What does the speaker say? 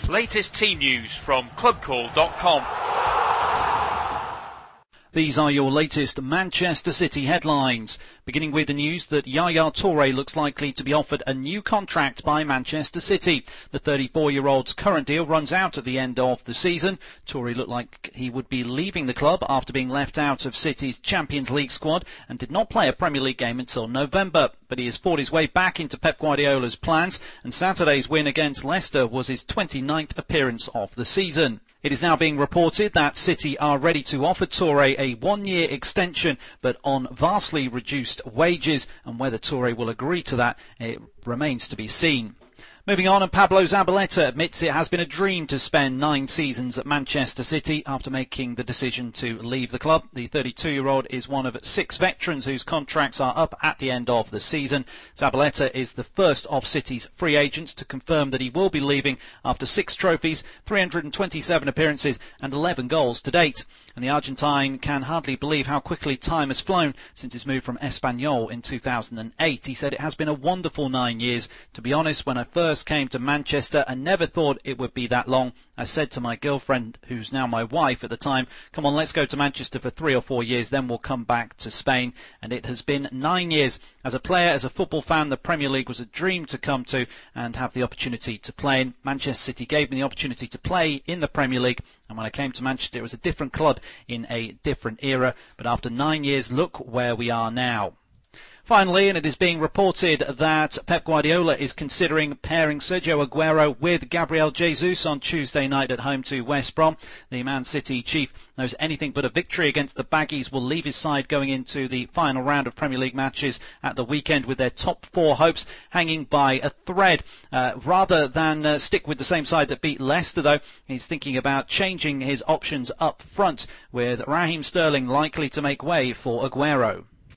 Latest team news from clubcall.com. These are your latest Manchester City headlines, beginning with the news that Yaya Toure looks likely to be offered a new contract by Manchester City. The 34-year-old's current deal runs out at the end of the season. Toure looked like he would be leaving the club after being left out of City's Champions League squad and did not play a Premier League game until November. But he has fought his way back into Pep Guardiola's plans, and Saturday's win against Leicester was his 29th appearance of the season. It is now being reported that City are ready to offer Toure a one-year extension, but on vastly reduced wages, and whether Toure will agree to that, it remains to be seen. Moving on, and Pablo Zabaleta admits it has been a dream to spend 9 seasons at Manchester City after making the decision to leave the club. The 32-year-old is one of 6 veterans whose contracts are up at the end of the season. Zabaleta is the first of City's free agents to confirm that he will be leaving after 6 trophies, 327 appearances and 11 goals to date. And the Argentine can hardly believe how quickly time has flown since his move from Espanyol in 2008. He said, "It has been a wonderful 9 years. To be honest, when I first came to Manchester, I never thought it would be that long. I said to my girlfriend, who's now my wife at the time, come on, let's go to Manchester for 3 or 4 years, then we'll come back to Spain." And it has been 9 years. As a player, as a football fan, the Premier League was a dream to come to and have the opportunity to play in. Manchester City gave me the opportunity to play in the Premier League, and when I came to Manchester, it was a different club in a different era. But after 9 years, look where we are now. Finally, and it is being reported that Pep Guardiola is considering pairing Sergio Aguero with Gabriel Jesus on Tuesday night at home to West Brom. The Man City chief knows anything but a victory against the Baggies will leave his side going into the final round of Premier League matches at the weekend with their top 4 hopes hanging by a thread. Rather than stick with the same side that beat Leicester, though, he's thinking about changing his options up front, with Raheem Sterling likely to make way for Aguero.